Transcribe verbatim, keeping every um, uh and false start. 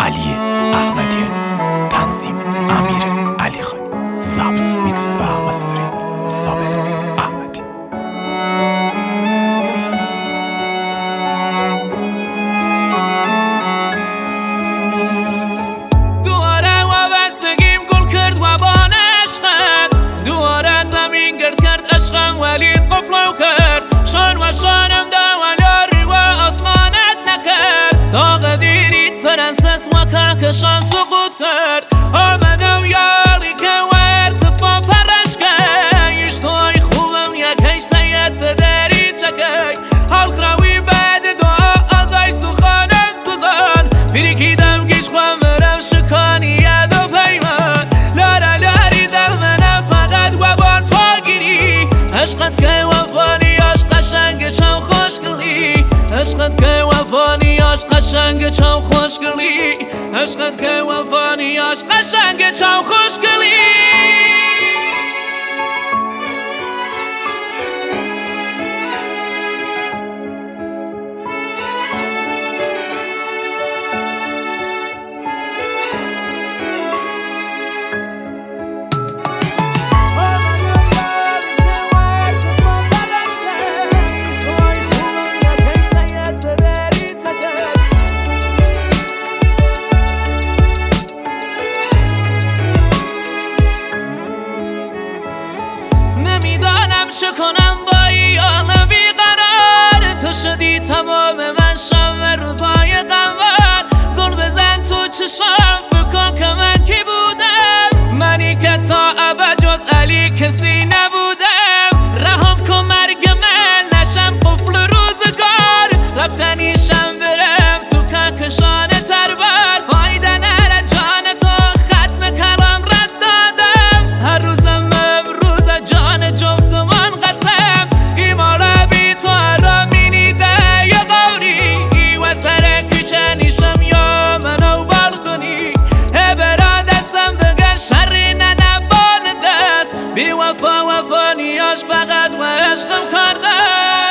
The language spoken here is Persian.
علی احمدیان، تنظیم امیر علی خان، ضبط میکس و مسترینگ صابر احمدی. دواره وابستگیم گل کرد و بان عشقت، دواره زمین گرد کرد عشقم ولید قفلو کرد، شان و شانم دوالیاری و آسمانت نکرد، داغ دیرید پرنسس و کهکشان سقوط کرد، آمدم یاری که ارتفاع پرش کرد، ایش توی خوبم یکیش سید داری چکی، حال خراوی بعد دعا آزای سخانم سوزان، پیریکیدم گیش خواه مرم شکانی ید و پیمان، لارا لاری در منم فقط و بان تو گیری، عشقت که وفانیاش قشنگ چم خوشگلی، عشقت که وفانیاش قشنگ چم خوشگلی، عشقت که وفانیاش قشنگ چم خوشگلی. نمیدانم چه کنم با ایان بیقرار، تو شدی تمام من شب روزای قمر، زل بزن تو چشم فکر کن که من کی بودم، منی که تا ابد جز علی کسی نبودم، رحم کن مرگ من نشم قفل روزگار، رفتنیشم برم تو کهکشان تربر، فایده نره جان تو ختم کلام رد دادم، هر روزم امروز جان جفتمان قسم، ایمالا بی تو ارامینی ده یا قوری، و سر کوچه نیشم یا منو بالکنی، برا دستم بگه شری ننبان دست، بی وفا وفانیاش فقط و عشقم کرده.